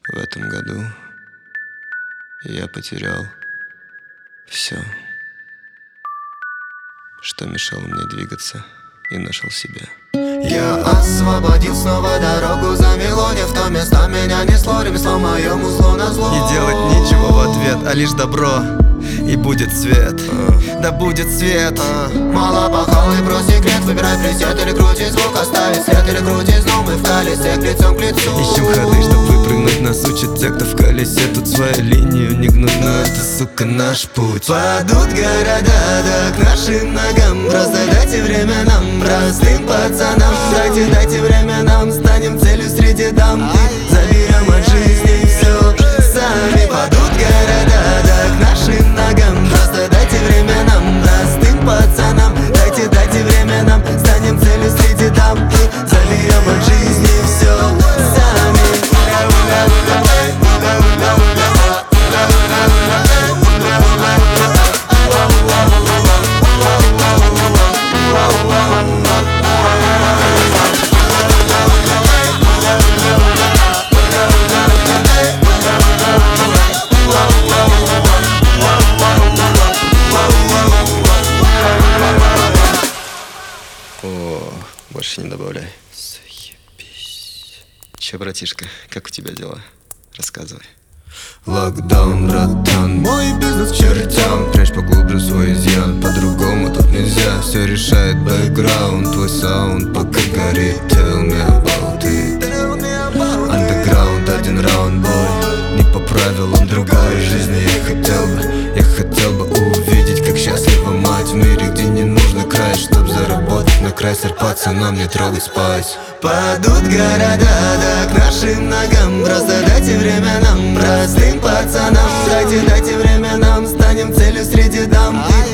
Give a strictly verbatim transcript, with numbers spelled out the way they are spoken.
В этом году я потерял все, что мешало мне двигаться, и нашел себя. Я освободил снова дорогу, замело не в то место, меня несло ремесло моему злу на зло. Не делать ничего в ответ, а лишь добро, и будет свет, а. Да будет свет, а. Мало пахал и про секрет, выбирай пресет или крути звук, оставить след или крути снова, мы в колесе к лицом к лицу. Ищем ходы, чтоб выпрыгнуть, нас учат те, кто в колесе. Тут свою линию не гнуть, но это, сука, наш путь. Падут города, да к нашим ногам, просто дайте время нам, простым пацанам. Дайте, дайте время нам, станем целью среди дам, и заберем от жизни все сами. Падут города, да к нашим ногам, просто дайте время нам, простым пацанам. Дайте, дайте время нам, станем целью среди дам, и заберем от жизни все сами. О, больше не добавляй. Заебись. Че, братишка, как у тебя дела? Рассказывай. Локдаун, братан, мой бизнес к чертям. Прячь поглубже свой изъян, по-другому тут нельзя. Все решает бэкграунд, твой саунд пока горит. Tell me about it. Андеграунд, один раунд, бой. Не по правилам другой жизни я хотел бы. Я хотел бы увидеть, как счастлива мать в мире, где не нужно край, чтоб заработать на край. Пацанам не трогать спать. Падут города, да к нашим ногам, просто дайте время нам, простым пацанам. Дайте, дайте время нам, станем целью среди дам, и